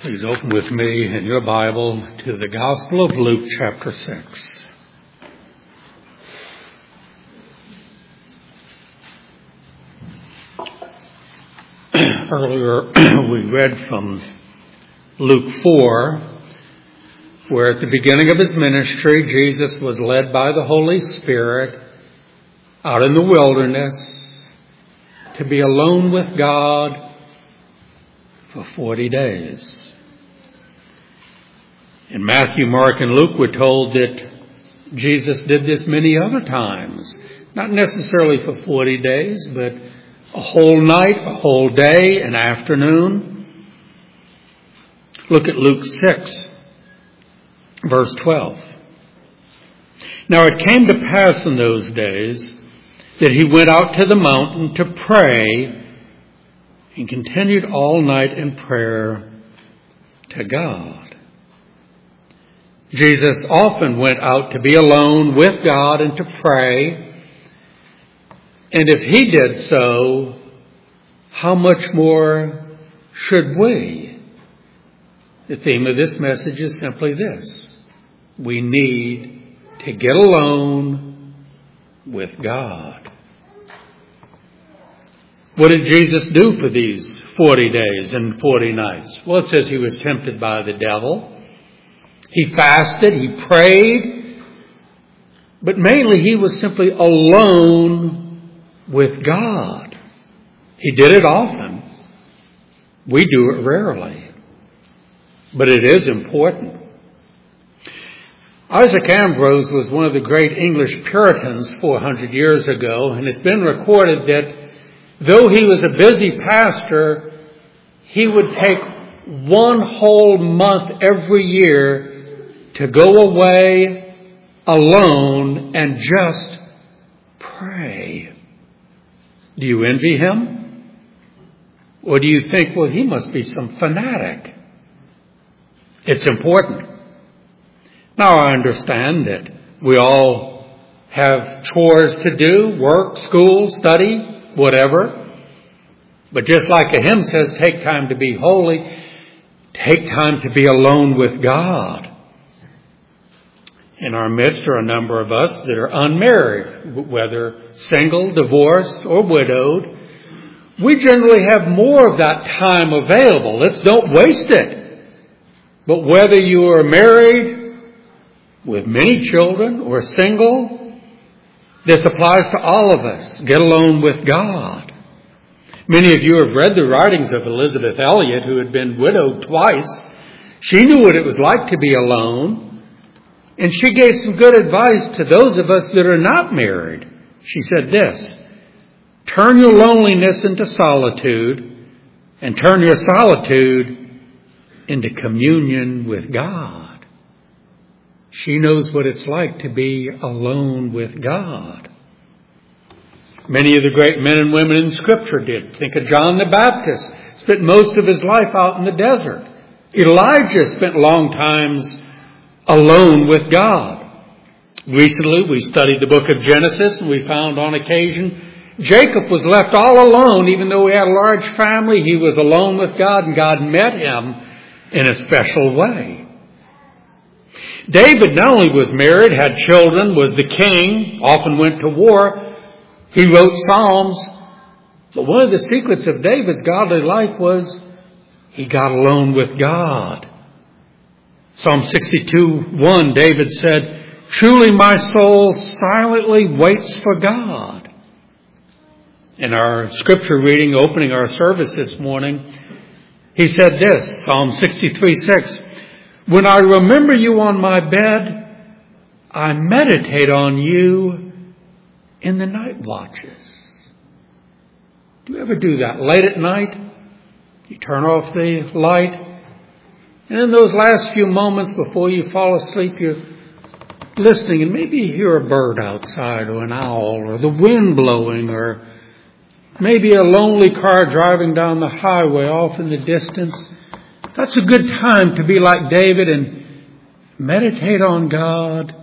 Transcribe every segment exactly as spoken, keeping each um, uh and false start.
Please open with me in your Bible to the Gospel of Luke, chapter six. Earlier we read from Luke four, where at the beginning of his ministry, Jesus was led by the Holy Spirit out in the wilderness to be alone with God for forty days. In Matthew, Mark, and Luke, we're told that Jesus did this many other times. Not necessarily for forty days, but a whole night, a whole day, an afternoon. Look at Luke six, verse twelve. Now it came to pass in those days that he went out to the mountain to pray and continued all night in prayer to God. Jesus often went out to be alone with God and to pray. And if he did so, how much more should we? The theme of this message is simply this: we need to get alone with God. What did Jesus do for these forty days and forty nights? Well, it says he was tempted by the devil. He fasted, he prayed, but mainly he was simply alone with God. He did it often. We do it rarely, but it is important. Isaac Ambrose was one of the great English Puritans four hundred years ago, and it's been recorded that though he was a busy pastor, he would take one whole month every year to go away alone and just pray. Do you envy him? Or do you think, well, he must be some fanatic? It's important. Now, I understand that we all have chores to do, work, school, study, whatever. But just like a hymn says, take time to be holy, take time to be alone with God. In our midst are a number of us that are unmarried, whether single, divorced, or widowed. We generally have more of that time available. Let's don't waste it. But whether you are married with many children or single, this applies to all of us. Get alone with God. Many of you have read the writings of Elizabeth Elliot, who had been widowed twice. She knew what it was like to be alone. And she gave some good advice to those of us that are not married. She said this: turn your loneliness into solitude, and turn your solitude into communion with God. She knows what it's like to be alone with God. Many of the great men and women in Scripture did. Think of John the Baptist. Spent most of his life out in the desert. Elijah spent long times alone with God. Recently, we studied the book of Genesis, and we found on occasion Jacob was left all alone. Even though he had a large family, he was alone with God, and God met him in a special way. David not only was married, had children, was the king, often went to war. He wrote Psalms. But one of the secrets of David's godly life was he got alone with God. Psalm sixty-two, one, David said, truly my soul silently waits for God. In our scripture reading opening our service this morning, he said this, Psalm sixty-three, six, when I remember you on my bed, I meditate on you in the night watches. Do you ever do that? Late at night, you turn off the light, and in those last few moments before you fall asleep, you're listening, and maybe you hear a bird outside, or an owl, or the wind blowing, or maybe a lonely car driving down the highway off in the distance. That's a good time to be like David and meditate on God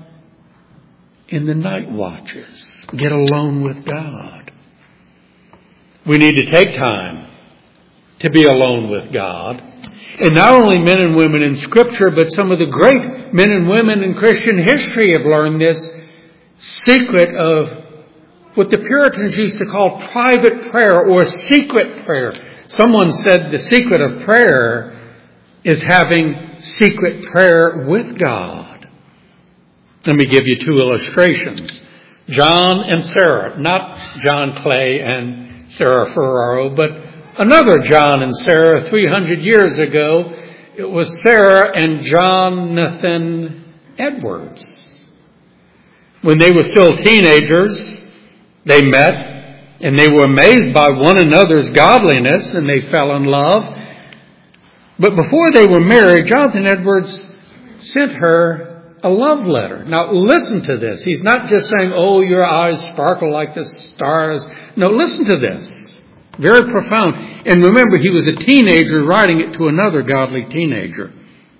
in the night watches. Get alone with God. We need to take time to be alone with God. And not only men and women in Scripture, but some of the great men and women in Christian history have learned this secret of what the Puritans used to call private prayer or secret prayer. Someone said the secret of prayer is having secret prayer with God. Let me give you two illustrations. John and Sarah, not John Clay and Sarah Ferraro, but another John and Sarah three hundred years ago. It was Sarah and Jonathan Edwards. When they were still teenagers, they met and they were amazed by one another's godliness and they fell in love. But before they were married, Jonathan Edwards sent her a love letter. Now listen to this. He's not just saying, oh, your eyes sparkle like the stars. No, listen to this. Very profound. And remember, he was a teenager writing it to another godly teenager.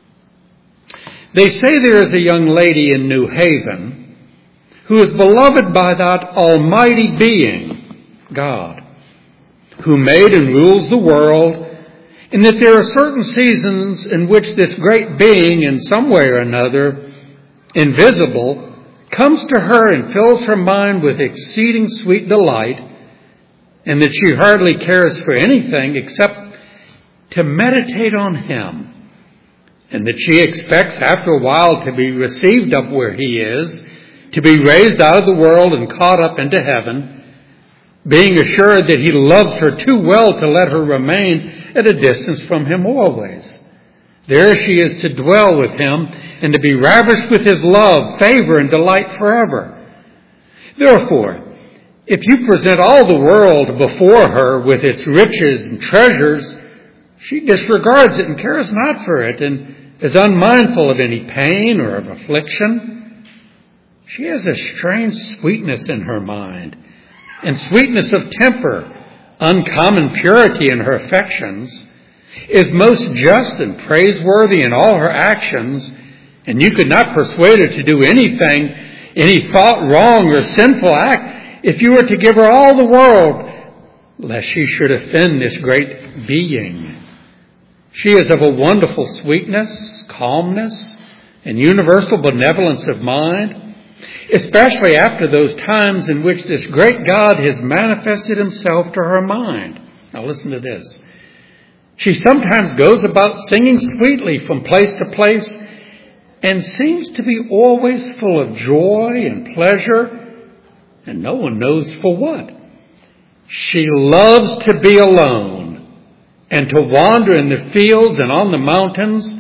They say there is a young lady in New Haven who is beloved by that almighty being, God, who made and rules the world, and that there are certain seasons in which this great being, in some way or another, invisible, comes to her and fills her mind with exceeding sweet delight, and that she hardly cares for anything except to meditate on Him, and that she expects after a while to be received up where He is, to be raised out of the world and caught up into heaven, being assured that He loves her too well to let her remain at a distance from Him always. There she is to dwell with Him and to be ravished with His love, favor, and delight forever. Therefore, if you present all the world before her with its riches and treasures, she disregards it and cares not for it and is unmindful of any pain or of affliction. She has a strange sweetness in her mind and sweetness of temper, uncommon purity in her affections, is most just and praiseworthy in all her actions, and you could not persuade her to do anything, any thought wrong or sinful act, if you were to give her all the world, lest she should offend this great being. She is of a wonderful sweetness, calmness, and universal benevolence of mind, especially after those times in which this great God has manifested Himself to her mind. Now listen to this. She sometimes goes about singing sweetly from place to place and seems to be always full of joy and pleasure, and no one knows for what. She loves to be alone and to wander in the fields and on the mountains,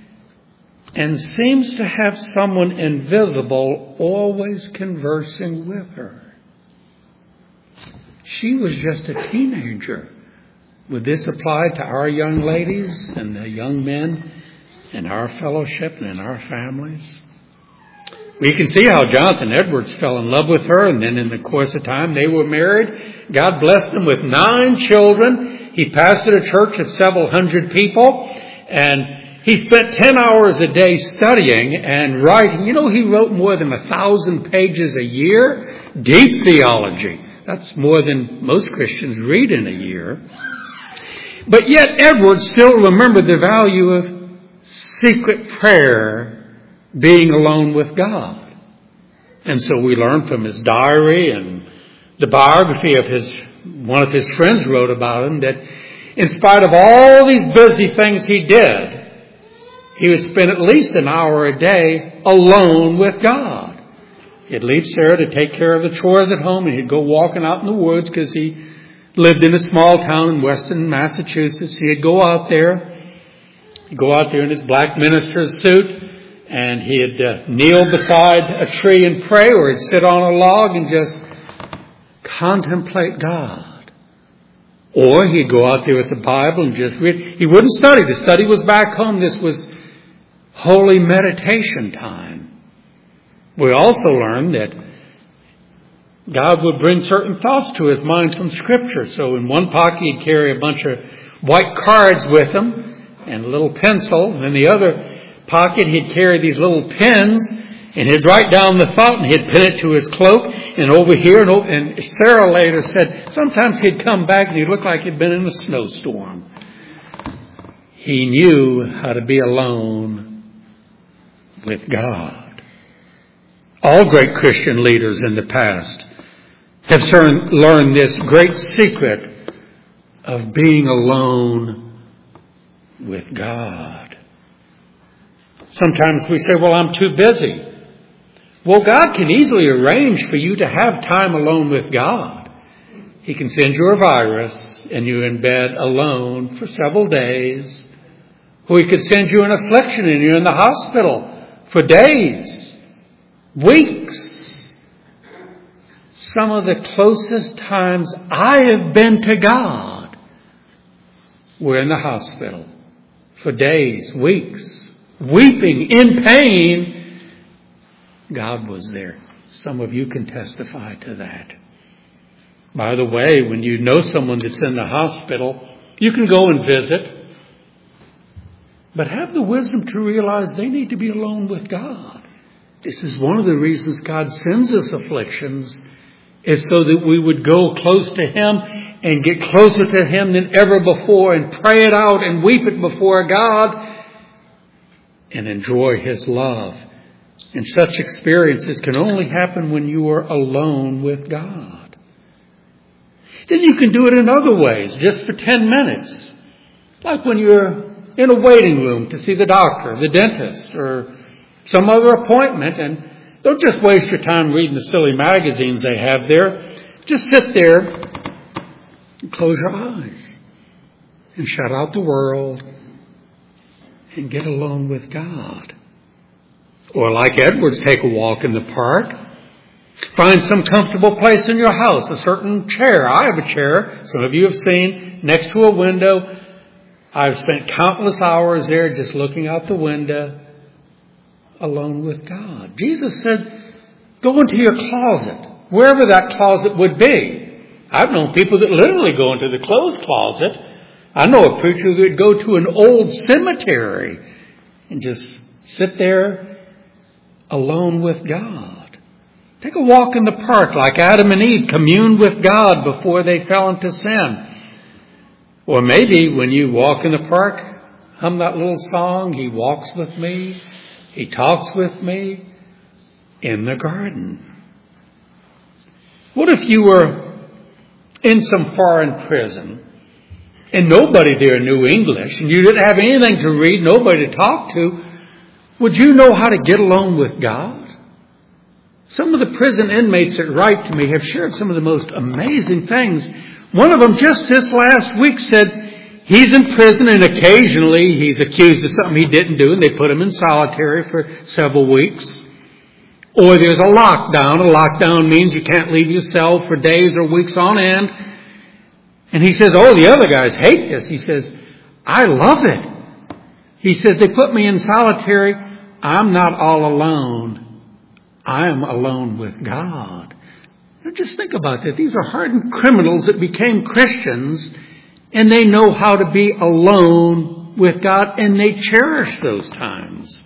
and seems to have someone invisible always conversing with her. She was just a teenager. Would this apply to our young ladies and the young men in our fellowship and in our families? We can see how Jonathan Edwards fell in love with her, and then in the course of time they were married. God blessed them with nine children. He pastored a church of several hundred people, and he spent ten hours a day studying and writing. You know, he wrote more than a thousand pages a year. Deep theology. That's more than most Christians read in a year. But yet Edwards still remembered the value of secret prayer, being alone with God. And so we learn from his diary and the biography of his, one of his friends wrote about him, that in spite of all these busy things he did, he would spend at least an hour a day alone with God. He'd leave Sarah to take care of the chores at home, and he'd go walking out in the woods because he lived in a small town in western Massachusetts. He'd go out there. He'd go out there in his black minister's suit, and he'd uh, kneel beside a tree and pray, or he'd sit on a log and just contemplate God. Or he'd go out there with the Bible and just read. He wouldn't study. The study was back home. This was holy meditation time. We also learned that God would bring certain thoughts to his mind from Scripture. So in one pocket he'd carry a bunch of white cards with him and a little pencil. And in the other pocket he'd carry these little pens, and he'd write down the thought and he'd pin it to his cloak. And over here, and, over, and Sarah later said sometimes he'd come back and he'd look like he'd been in a snowstorm. he knew how to be alone with God. All great Christian leaders in the past have learned this great secret of being alone with God. Sometimes we say, well, I'm too busy. Well, God can easily arrange for you to have time alone with God. He can send you a virus and you're in bed alone for several days. Or He could send you an affliction and you're in the hospital for days, weeks. Some of the closest times I have been to God were in the hospital for days, weeks, weeping in pain. God was there. Some of you can testify to that. By the way, when you know someone that's in the hospital, you can go and visit, but have the wisdom to realize they need to be alone with God. This is one of the reasons God sends us afflictions, is so that we would go close to Him and get closer to Him than ever before and pray it out and weep it before God and enjoy His love. And such experiences can only happen when you are alone with God. Then you can do it in other ways, just for ten minutes. Like when you're in a waiting room to see the doctor, the dentist, or some other appointment. And don't just waste your time reading the silly magazines they have there. Just sit there and close your eyes and shut out the world and get alone with God. Or like Edwards, take a walk in the park. Find some comfortable place in your house, a certain chair. I have a chair, some of you have seen, next to a window. I've spent countless hours there just looking out the window, alone with God. Jesus said, go into your closet, wherever that closet would be. I've known people that literally go into the clothes closet. I know a preacher that would go to an old cemetery and just sit there alone with God. Take a walk in the park like Adam and Eve communed with God before they fell into sin. Or maybe when you walk in the park, hum that little song, He walks with me, He talks with me in the garden. What if you were in some foreign prison and nobody there knew English and you didn't have anything to read, nobody to talk to? Would you know how to get alone with God? Some of the prison inmates that write to me have shared some of the most amazing things. One of them just this last week said he's in prison and occasionally he's accused of something he didn't do and they put him in solitary for several weeks. Or there's a lockdown. A lockdown means you can't leave your cell for days or weeks on end. And he says, oh, the other guys hate this. He says, I love it. He says, they put me in solitary. I'm not all alone. I am alone with God. Now just think about that. These are hardened criminals that became Christians, and they know how to be alone with God, and they cherish those times.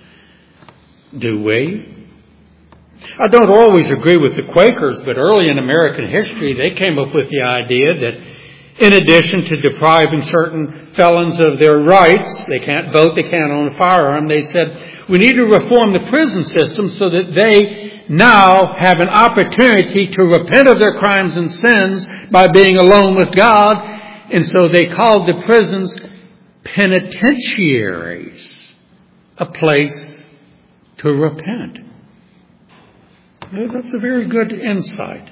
Do we? I don't always agree with the Quakers, but early in American history, they came up with the idea that in addition to depriving certain felons of their rights, they can't vote, they can't own a firearm, they said, we need to reform the prison system so that they now have an opportunity to repent of their crimes and sins by being alone with God. And so they called the prisons penitentiaries, a place to repent. That's a very good insight.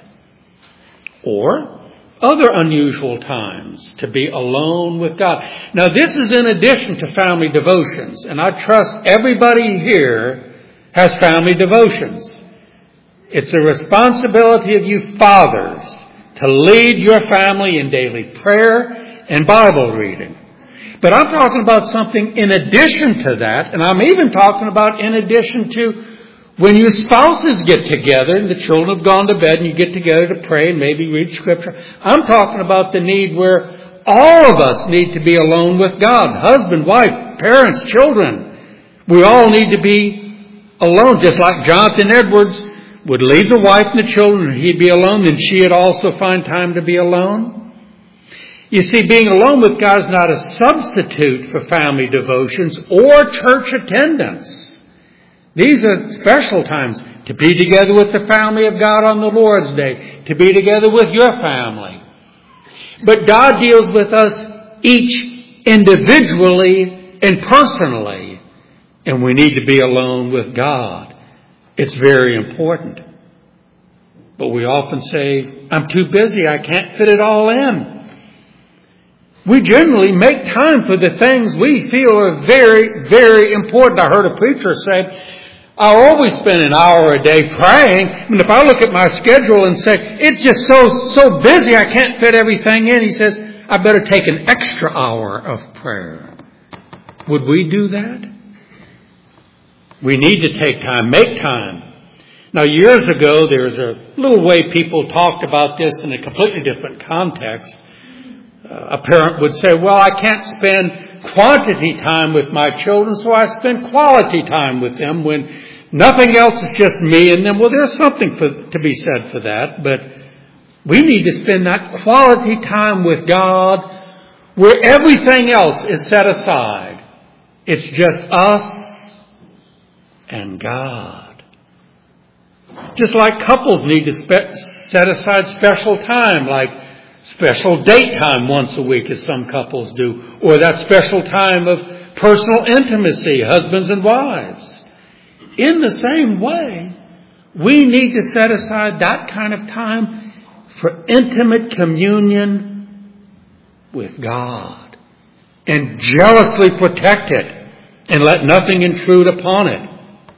Or other unusual times to be alone with God. Now, this is in addition to family devotions, and I trust everybody here has family devotions. It's a responsibility of you fathers to lead your family in daily prayer and Bible reading. But I'm talking about something in addition to that, and I'm even talking about in addition to when your spouses get together and the children have gone to bed and you get together to pray and maybe read Scripture. I'm talking about the need where all of us need to be alone with God. Husband, wife, parents, children. We all need to be alone. Just like Jonathan Edwards would leave the wife and the children and he'd be alone, then she'd also find time to be alone. You see, being alone with God is not a substitute for family devotions or church attendance. These are special times to be together with the family of God on the Lord's Day, to be together with your family. But God deals with us each individually and personally, and we need to be alone with God. It's very important. But we often say, I'm too busy, I can't fit it all in. We generally make time for the things we feel are very, very important. I heard a preacher say, I always spend an hour a day praying. I mean, if I look at my schedule and say, it's just so, so busy, I can't fit everything in, he says, I better take an extra hour of prayer. Would we do that? We need to take time, make time. Now, years ago, there was a little way people talked about this in a completely different context. Uh, a parent would say, well, I can't spend quantity time with my children, so I spend quality time with them when nothing else is just me and them. Well, there's something for, to be said for that, but we need to spend that quality time with God where everything else is set aside. It's just us and God. Just like couples need to spe- set aside special time, like special date time once a week, as some couples do, or that special time of personal intimacy, husbands and wives. In the same way, we need to set aside that kind of time for intimate communion with God and jealously protect it and let nothing intrude upon it.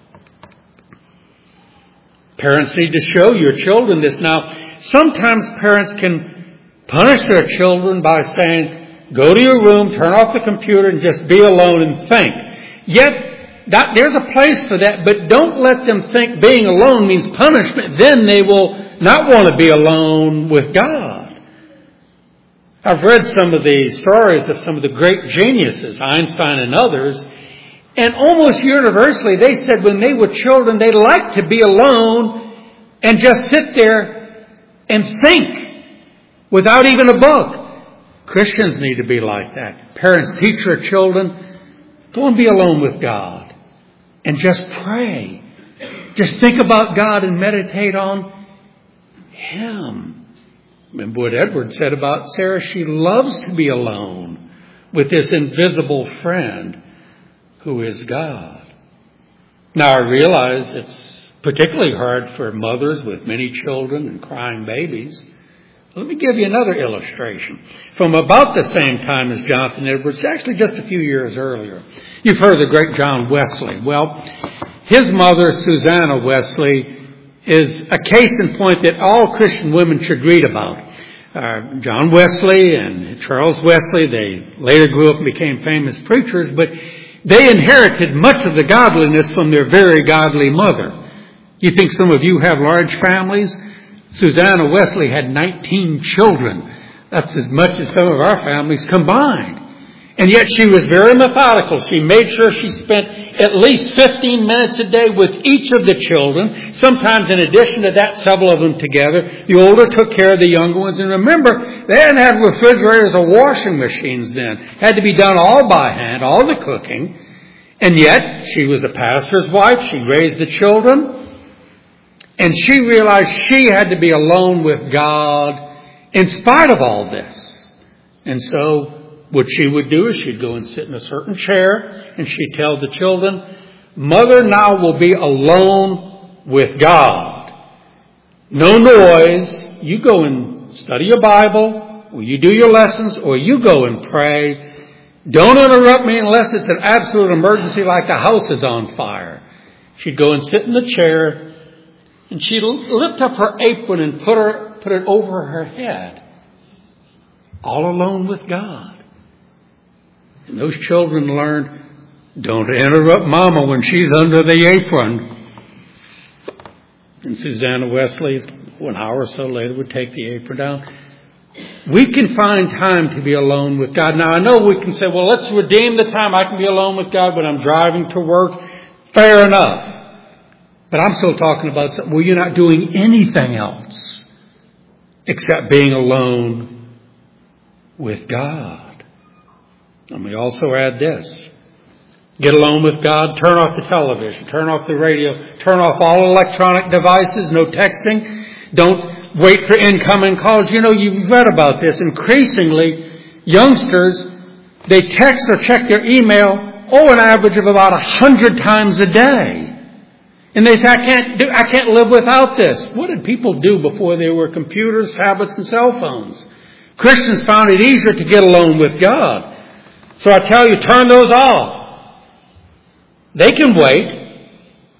Parents need to show your children this. Now, sometimes parents can punish their children by saying, go to your room, turn off the computer, and just be alone and think. Yet, that, there's a place for that, but don't let them think being alone means punishment. Then they will not want to be alone with God. I've read some of the stories of some of the great geniuses, Einstein and others, and almost universally they said when they were children they liked to be alone and just sit there and think. Without even a book. Christians need to be like that. Parents teach their children, go and be alone with God. And just pray. Just think about God and meditate on Him. Remember what Edward said about Sarah? She loves to be alone with this invisible friend who is God. Now I realize it's particularly hard for mothers with many children and crying babies. Let me give you another illustration. From about the same time as Jonathan Edwards, actually just a few years earlier. You've heard of the great John Wesley. Well, his mother, Susanna Wesley, is a case in point that all Christian women should read about. Uh, John Wesley and Charles Wesley, they later grew up and became famous preachers, but they inherited much of the godliness from their very godly mother. You think some of you have large families? Susanna Wesley had nineteen children. That's as much as some of our families combined. And yet she was very methodical. She made sure she spent at least fifteen minutes a day with each of the children. Sometimes in addition to that, several of them together. The older took care of the younger ones. And remember, they didn't have refrigerators or washing machines then. It had to be done all by hand, all the cooking. And yet, she was a pastor's wife. She raised the children. And she realized she had to be alone with God in spite of all this. And so what she would do is she'd go and sit in a certain chair and she'd tell the children, Mother now will be alone with God. No noise. You go and study your Bible, or you do your lessons, or you go and pray. Don't interrupt me unless it's an absolute emergency like the house is on fire. She'd go and sit in the chair. And she'd lift up her apron and put her put it over her head. All alone with God. And those children learned, don't interrupt Mama when she's under the apron. And Susanna Wesley, an hour or so later, would take the apron down. We can find time to be alone with God. Now, I know we can say, well, let's redeem the time. I can be alone with God when I'm driving to work. Fair enough. But I'm still talking about something where you're not doing anything else except being alone with God. Let me also add this. Get alone with God. Turn off the television. Turn off the radio. Turn off all electronic devices. No texting. Don't wait for incoming calls. You know, you've read about this. Increasingly, youngsters, they text or check their email, oh, an average of about a hundred times a day. And they say, I can't do, I can't live without this. What did people do before there were computers, tablets, and cell phones? Christians found it easier to get alone with God. So I tell you, turn those off. They can wait.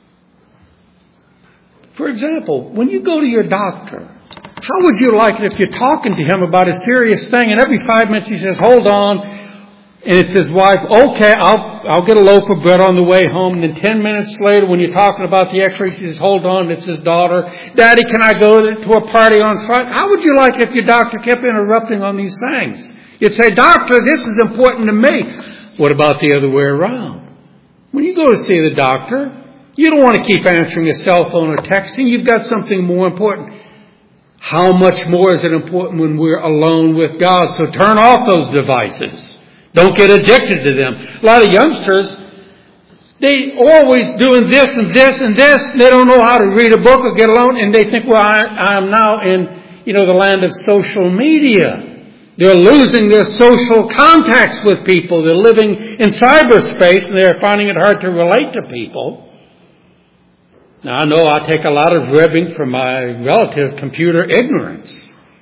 For example, when you go to your doctor, how would you like it if you're talking to him about a serious thing and every five minutes he says, hold on, and it's his wife, okay, I'll I'll get a loaf of bread on the way home, and then ten minutes later when you're talking about the x-ray, he says, hold on, it's his daughter, Daddy, can I go to a party on Friday? How would you like it if your doctor kept interrupting on these things? You'd say, doctor, this is important to me. What about the other way around? When you go to see the doctor, you don't want to keep answering a cell phone or texting. You've got something more important. How much more is it important when we're alone with God? So turn off those devices. Don't get addicted to them. A lot of youngsters, they always doing this and this and this. They don't know how to read a book or get alone. And they think, well, I, I'm now in, you know, the land of social media. They're losing their social contacts with people. They're living in cyberspace and they're finding it hard to relate to people. Now, I know I take a lot of ribbing from my relative computer ignorance.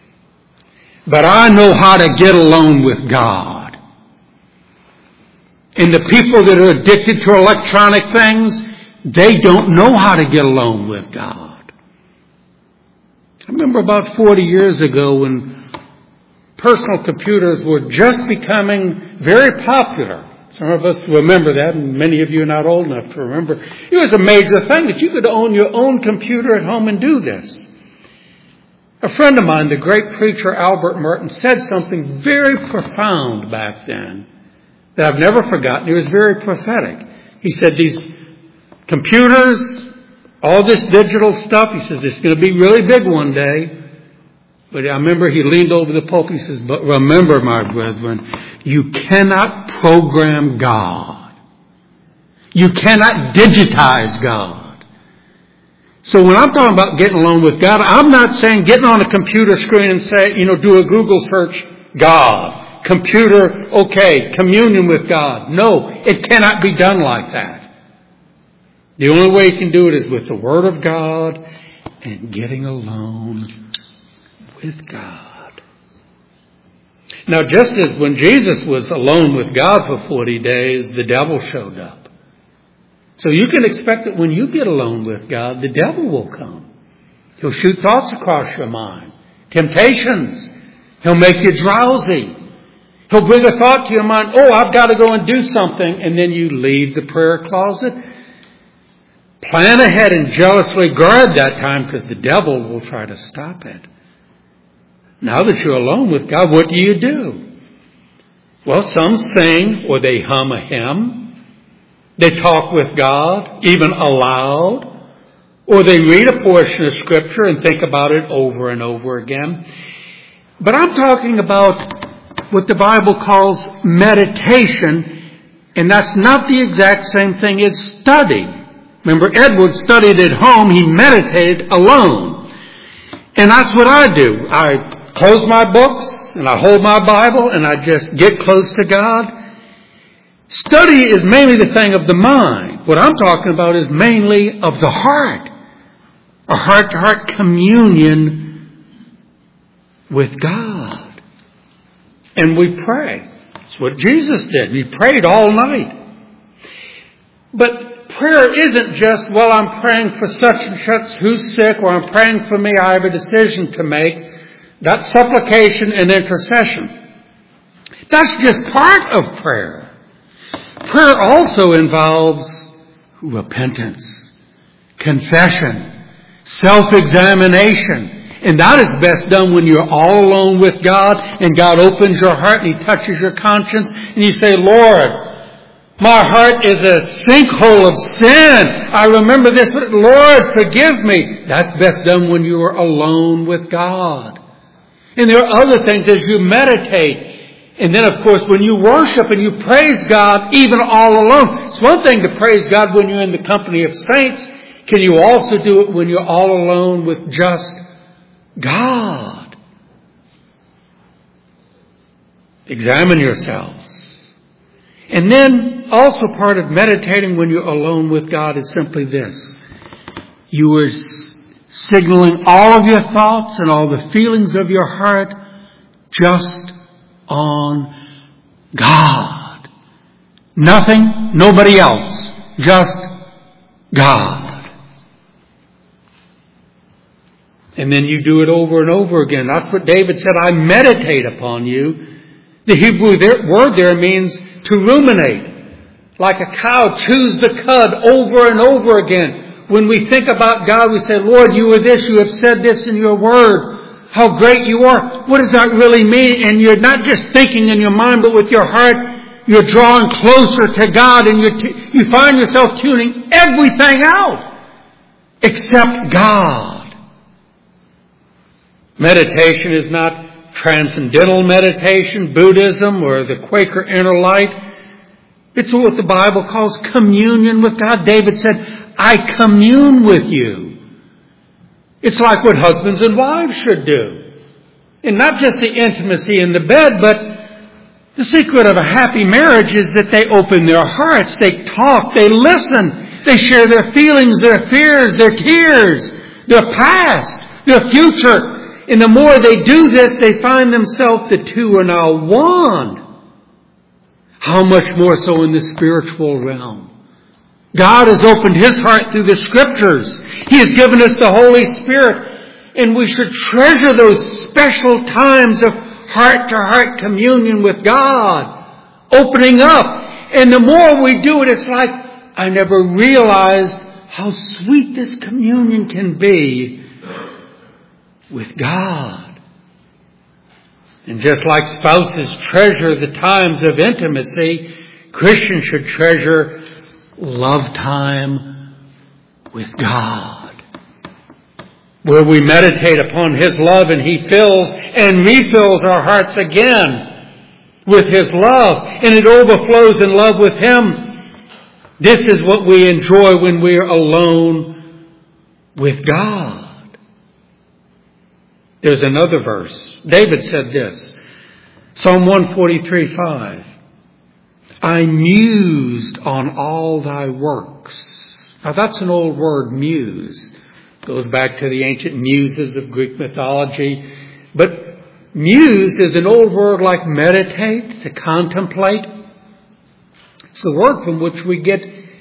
But I know how to get alone with God. And the people that are addicted to electronic things, they don't know how to get alone with God. I remember about forty years ago when personal computers were just becoming very popular. Some of us remember that, and many of you are not old enough to remember. It was a major thing that you could own your own computer at home and do this. A friend of mine, the great preacher Albert Merton, said something very profound back then that I've never forgotten. It was very prophetic. He said, these computers, all this digital stuff, he says, it's going to be really big one day. But I remember he leaned over the pulpit, he says, but remember, my brethren, you cannot program God. You cannot digitize God. So when I'm talking about getting alone with God, I'm not saying getting on a computer screen and say, you know, do a Google search, God. Computer, okay, communion with God. No, it cannot be done like that. The only way you can do it is with the Word of God and getting alone with God. Now, just as when Jesus was alone with God for forty days, the devil showed up. So you can expect that when you get alone with God, the devil will come. He'll shoot thoughts across your mind. Temptations. He'll make you drowsy. He'll bring a thought to your mind, oh, I've got to go and do something. And then you leave the prayer closet. Plan ahead and jealously guard that time because the devil will try to stop it. Now that you're alone with God, what do you do? Well, some sing or they hum a hymn. They talk with God, even aloud. Or they read a portion of Scripture and think about it over and over again. But I'm talking about what the Bible calls meditation, and that's not the exact same thing as study. Remember, Edward studied at home. He meditated alone. And that's what I do. I close my books and I hold my Bible and I just get close to God. Study is mainly the thing of the mind. What I'm talking about is mainly of the heart. A heart-to-heart communion with God. And we pray. That's what Jesus did. He prayed all night. But prayer isn't just, well, I'm praying for such and such who's sick, or I'm praying for me, I have a decision to make. That's supplication and intercession. That's just part of prayer. Prayer also involves repentance, confession, self-examination. And that is best done when you're all alone with God and God opens your heart and He touches your conscience and you say, Lord, my heart is a sinkhole of sin. I remember this. Lord, forgive me. That's best done when you are alone with God. And there are other things as you meditate. And then, of course, when you worship and you praise God, even all alone. It's one thing to praise God when you're in the company of saints. Can you also do it when you're all alone with just God? Examine yourselves. And then also part of meditating when you're alone with God is simply this. You are signaling all of your thoughts and all the feelings of your heart just on God. Nothing, nobody else. Just God. And then you do it over and over again. That's what David said, I meditate upon you. The Hebrew word there means to ruminate. Like a cow chews the cud over and over again. When we think about God, we say, Lord, you are this, you have said this in your word. How great you are. What does that really mean? And you're not just thinking in your mind, but with your heart, you're drawing closer to God, and you t- you find yourself tuning everything out except God. Meditation is not transcendental meditation, Buddhism, or the Quaker inner light. It's what the Bible calls communion with God. David said, I commune with you. It's like what husbands and wives should do. And not just the intimacy in the bed, but the secret of a happy marriage is that they open their hearts, they talk, they listen, they share their feelings, their fears, their tears, their past, their future. And the more they do this, they find themselves, the two are now one. How much more so in the spiritual realm? God has opened His heart through the Scriptures. He has given us the Holy Spirit. And we should treasure those special times of heart-to-heart communion with God. Opening up. And the more we do it, it's like, I never realized how sweet this communion can be with God. And just like spouses treasure the times of intimacy, Christians should treasure love time with God, where we meditate upon His love and He fills and refills our hearts again with His love, and it overflows in love with Him. This is what we enjoy when we are alone with God. There's another verse. David said this, Psalm one forty-three, five. I mused on all thy works. Now that's an old word, muse. Goes back to the ancient muses of Greek mythology. But muse is an old word like meditate, to contemplate. It's the word from which we get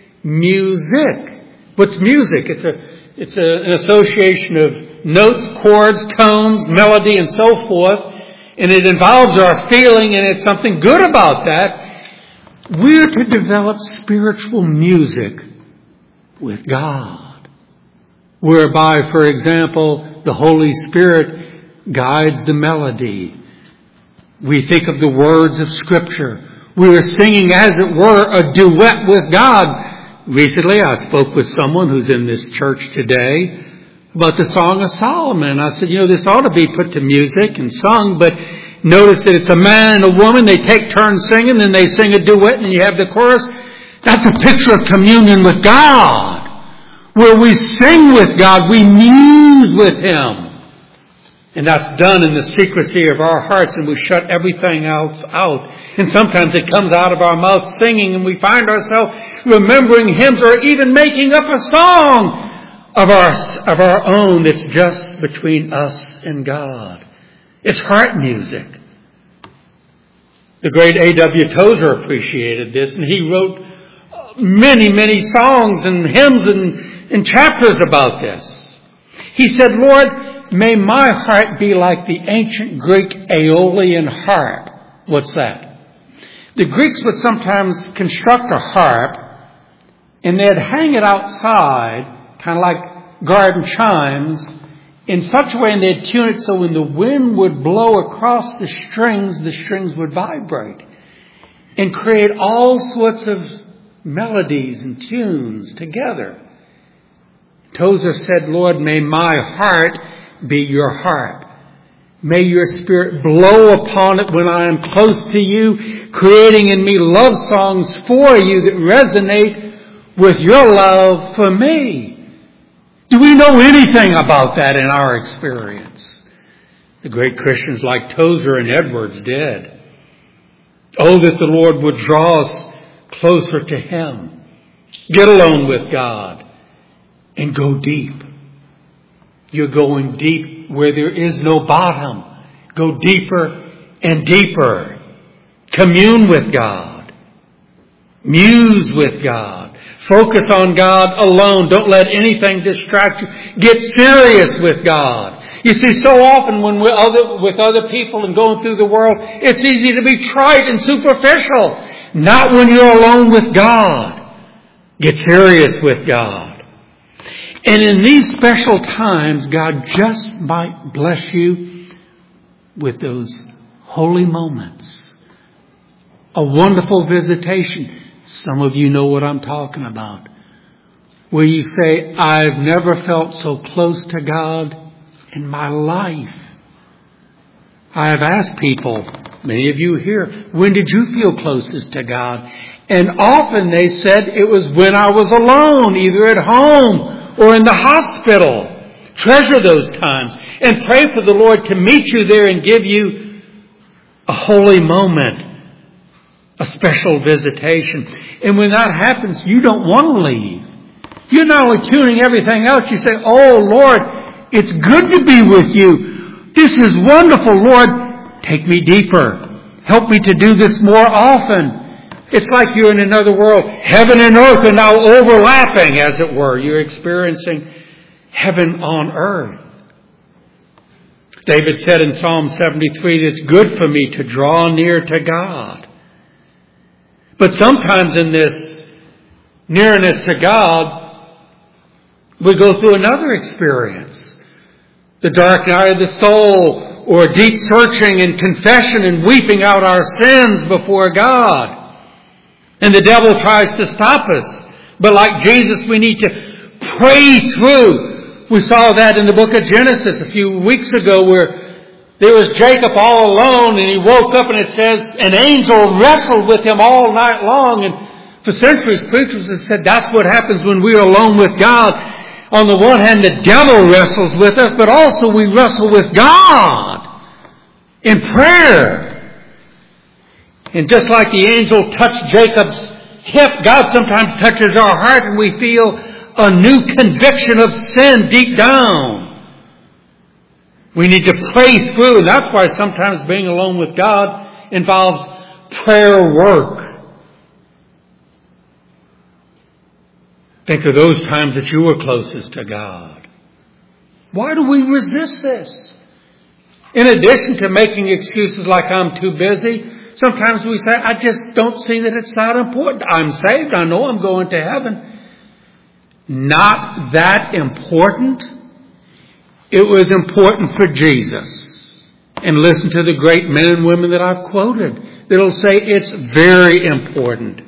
music. What's music? It's a it's a, an association of notes, chords, tones, melody, and so forth. And it involves our feeling, and it's something good about that. We're to develop spiritual music with God, whereby, for example, the Holy Spirit guides the melody. We think of the words of Scripture. We are singing, as it were, a duet with God. Recently, I spoke with someone who's in this church today about the Song of Solomon. I said, you know, this ought to be put to music and sung, but notice that it's a man and a woman. They take turns singing, and they sing a duet, and you have the chorus. That's a picture of communion with God, where we sing with God, we muse with Him. And that's done in the secrecy of our hearts, and we shut everything else out. And sometimes it comes out of our mouth singing, and we find ourselves remembering hymns or even making up a song of our, of our own that's just between us and God. It's heart music. The great A W Tozer appreciated this, and he wrote many, many songs and hymns and, and chapters about this. He said, Lord, may my heart be like the ancient Greek Aeolian harp. What's that? The Greeks would sometimes construct a harp, and they'd hang it outside, kind of like garden chimes, in such a way, and they'd tune it so when the wind would blow across the strings, the strings would vibrate and create all sorts of melodies and tunes together. Tozer said, Lord, may my heart be your harp. May your Spirit blow upon it when I am close to you, creating in me love songs for you that resonate with your love for me. Do we know anything about that in our experience? The great Christians like Tozer and Edwards did. Oh, that the Lord would draw us closer to Him. Get alone with God and go deep. You're going deep where there is no bottom. Go deeper and deeper. Commune with God. Muse with God. Focus on God alone. Don't let anything distract you. Get serious with God. You see, so often when we're other, with other people and going through the world, it's easy to be trite and superficial. Not when you're alone with God. Get serious with God. And in these special times, God just might bless you with those holy moments. A wonderful visitation. Some of you know what I'm talking about. Where you say, I've never felt so close to God in my life. I have asked people, many of you here, when did you feel closest to God? And often they said it was when I was alone, either at home or in the hospital. Treasure those times and pray for the Lord to meet you there and give you a holy moment, a special visitation. And when that happens, you don't want to leave. You're not only tuning everything else, you say, oh Lord, it's good to be with you. This is wonderful, Lord. Take me deeper. Help me to do this more often. It's like you're in another world. Heaven and earth are now overlapping, as it were. You're experiencing heaven on earth. David said in Psalm seventy-three, it's good for me to draw near to God. But sometimes in this nearness to God, we go through another experience. The dark night of the soul, or deep searching and confession and weeping out our sins before God. And the devil tries to stop us. But like Jesus, we need to pray through. We saw that in the book of Genesis a few weeks ago, where there was Jacob all alone, and he woke up and it says an angel wrestled with him all night long. And for centuries, preachers have said that's what happens when we are alone with God. On the one hand, the devil wrestles with us, but also we wrestle with God in prayer. And just like the angel touched Jacob's hip, God sometimes touches our heart and we feel a new conviction of sin deep down. We need to pray through. And that's why sometimes being alone with God involves prayer work. Think of those times that you were closest to God. Why do we resist this? In addition to making excuses like I'm too busy, sometimes we say, I just don't see that it's that important. I'm saved. I know I'm going to heaven. Not that important. It was important for Jesus. And listen to the great men and women that I've quoted. That'll say it's very important.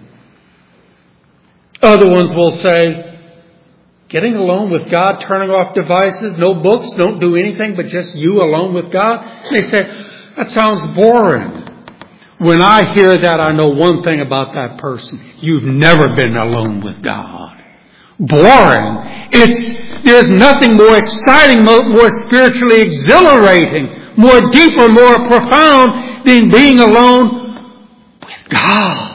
Other ones will say, getting alone with God, turning off devices, no books, don't do anything but just you alone with God. And they say, that sounds boring. When I hear that, I know one thing about that person. You've never been alone with God. Boring. It's, there's nothing more exciting, more, more spiritually exhilarating, more deeper, more profound than being alone with God.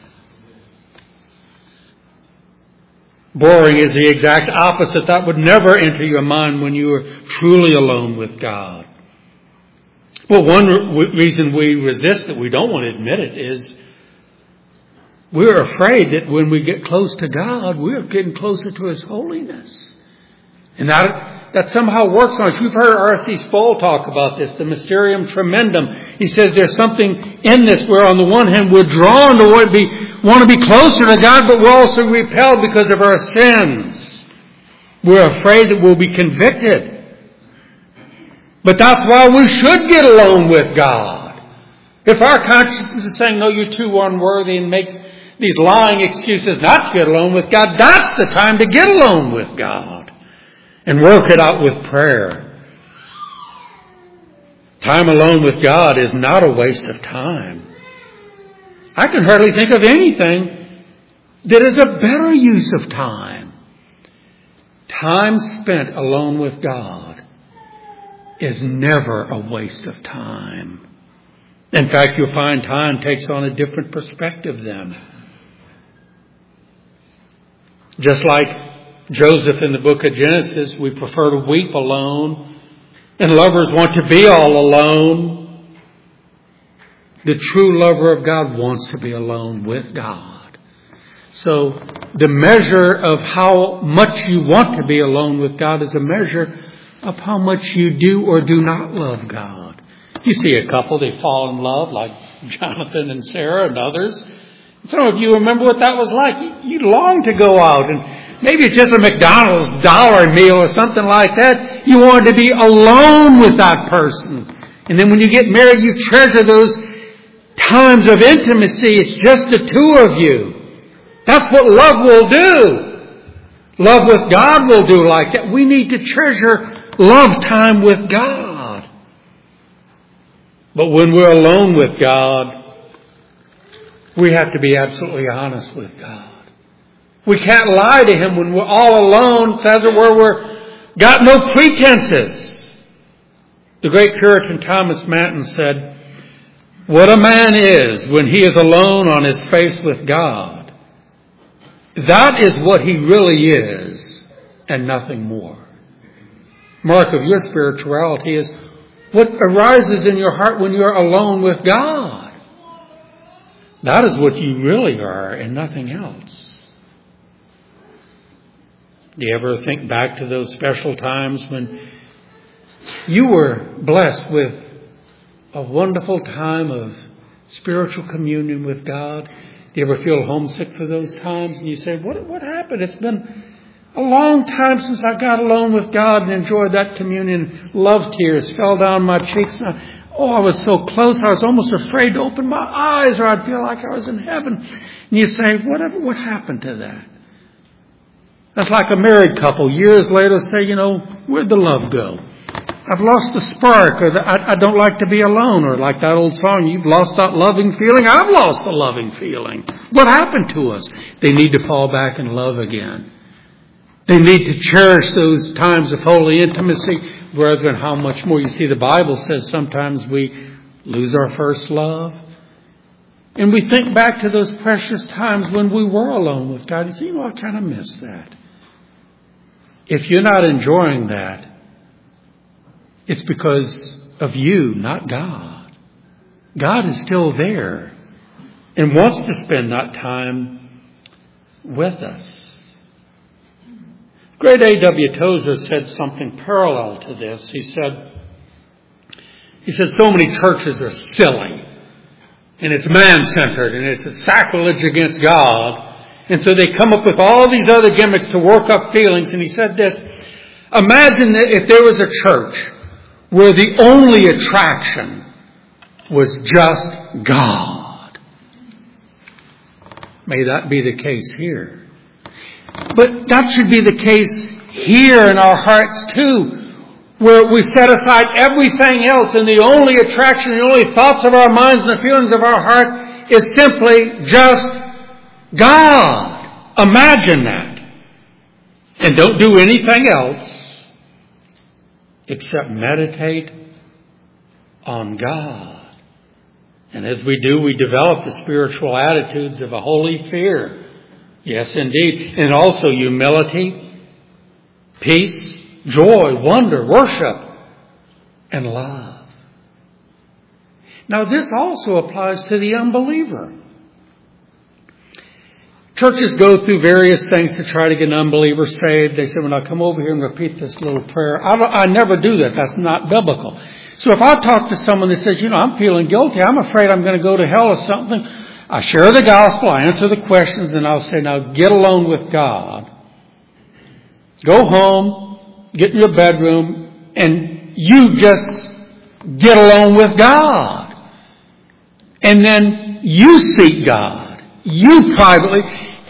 Boring is the exact opposite. That would never enter your mind when you are truly alone with God. Well, one re- reason we resist it, we don't want to admit it, is we're afraid that when we get close to God, we're getting closer to His holiness. And that, that somehow works on us. You've heard R C Sproul talk about this, the Mysterium Tremendum. He says there's something in this where on the one hand we're drawn to want to be, want to be closer to God, but we're also repelled because of our sins. We're afraid that we'll be convicted. But that's why we should get alone with God. If our conscience is saying, no, you're too unworthy, and makes these lying excuses not to get alone with God, that's the time to get alone with God and work it out with prayer. Time alone with God is not a waste of time. I can hardly think of anything that is a better use of time. Time spent alone with God is never a waste of time. In fact, you'll find time takes on a different perspective then. Just like Joseph in the book of Genesis, we prefer to weep alone, and lovers want to be all alone. The true lover of God wants to be alone with God. So the measure of how much you want to be alone with God is a measure of how much you do or do not love God. You see a couple, they fall in love like Jonathan and Sarah and others. Some of you remember what that was like. You long to go out, and maybe it's just a McDonald's dollar meal or something like that. You wanted to be alone with that person. And then when you get married, you treasure those times of intimacy. It's just the two of you. That's what love will do. Love with God will do like that. We need to treasure love time with God. But when we're alone with God, we have to be absolutely honest with God. We can't lie to Him when we're all alone. It's as it were, we're got no pretenses. The great Puritan Thomas Manton said, "What a man is when he is alone on his face with God, that is what he really is, and nothing more." Mark of your spirituality is what arises in your heart when you're alone with God. That is what you really are and nothing else. Do you ever think back to those special times when you were blessed with a wonderful time of spiritual communion with God? Do you ever feel homesick for those times? And you say, what, what happened? It's been a long time since I got alone with God and enjoyed that communion. Love tears fell down my cheeks. And I, oh, I was so close. I was almost afraid to open my eyes, or I'd feel like I was in heaven. And you say, whatever, what happened to that? That's like a married couple. Years later say, you know, where'd the love go? I've lost the spark, or the, I, I don't like to be alone, or like that old song, you've lost that loving feeling. I've lost the loving feeling. What happened to us? They need to fall back in love again. They need to cherish those times of holy intimacy. Brethren, how much more? You see, the Bible says sometimes we lose our first love. And we think back to those precious times when we were alone with God. And say, you know, I kind of miss that. If you're not enjoying that, it's because of you, not God. God is still there and wants to spend that time with us. Great A W Tozer said something parallel to this. He said, he said, so many churches are silly, and it's man-centered, and it's a sacrilege against God. And so they come up with all these other gimmicks to work up feelings. And he said this, imagine that if there was a church where the only attraction was just God. May that be the case here. But that should be the case here in our hearts too, where we set aside everything else, and the only attraction, the only thoughts of our minds and the feelings of our heart is simply just God. Imagine that. And don't do anything else except meditate on God. And as we do, we develop the spiritual attitudes of a holy fear. Yes, indeed. And also humility, peace, joy, wonder, worship, and love. Now, this also applies to the unbeliever. Churches go through various things to try to get an unbeliever saved. They say, when I come over here and repeat this little prayer, I, don't, I never do that. That's not biblical. So if I talk to someone that says, you know, I'm feeling guilty, I'm afraid I'm going to go to hell or something, I share the gospel, I answer the questions, and I'll say, now get alone with God. Go home, get in your bedroom, and you just get alone with God. And then you seek God. You privately.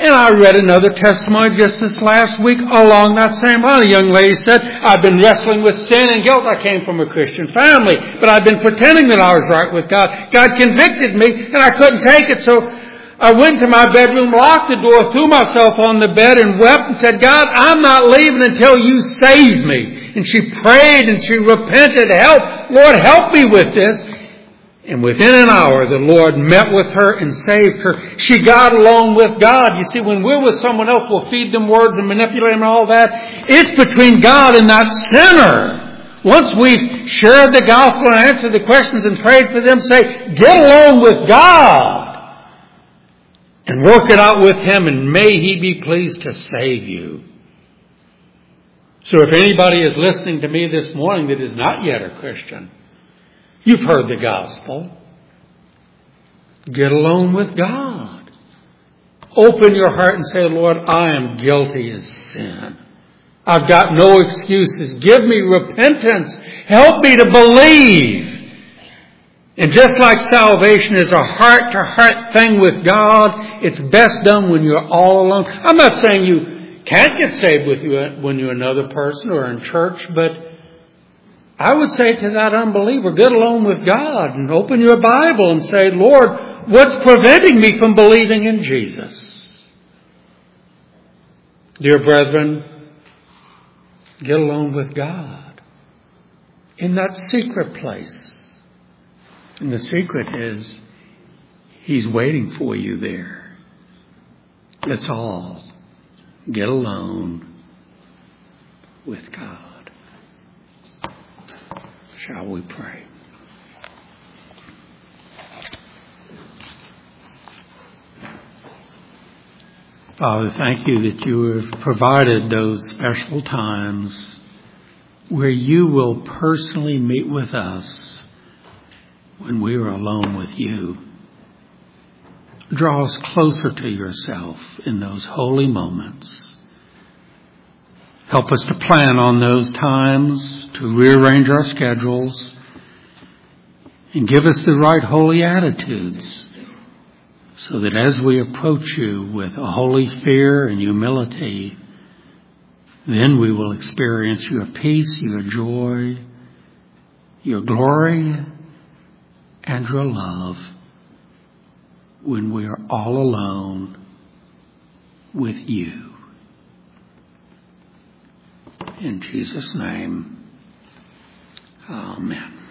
And I read another testimony just this last week along that same line. A young lady said, I've been wrestling with sin and guilt. I came from a Christian family, but I've been pretending that I was right with God. God convicted me, and I couldn't take it, so I went to my bedroom, locked the door, threw myself on the bed, and wept and said, God, I'm not leaving until you save me. And she prayed and she repented. Help, Lord, help me with this. And within an hour, the Lord met with her and saved her. She got along with God. You see, when we're with someone else, we'll feed them words and manipulate them and all that. It's between God and that sinner. Once we've shared the gospel and answered the questions and prayed for them, say, get along with God and work it out with Him, and may He be pleased to save you. So if anybody is listening to me this morning that is not yet a Christian, you've heard the gospel. Get alone with God. Open your heart and say, Lord, I am guilty as sin. I've got no excuses. Give me repentance. Help me to believe. And just like salvation is a heart-to-heart thing with God, it's best done when you're all alone. I'm not saying you can't get saved with you when you're another person or in church, but I would say to that unbeliever, get alone with God and open your Bible and say, Lord, what's preventing me from believing in Jesus? Dear brethren, get alone with God in that secret place. And the secret is, He's waiting for you there. That's all. Get alone with God. Shall we pray? Father, thank you that you have provided those special times where you will personally meet with us when we are alone with you. Draw us closer to yourself in those holy moments. Help us to plan on those times, to rearrange our schedules, and give us the right holy attitudes so that as we approach you with a holy fear and humility, then we will experience your peace, your joy, your glory, and your love when we are all alone with you. In Jesus' name, amen.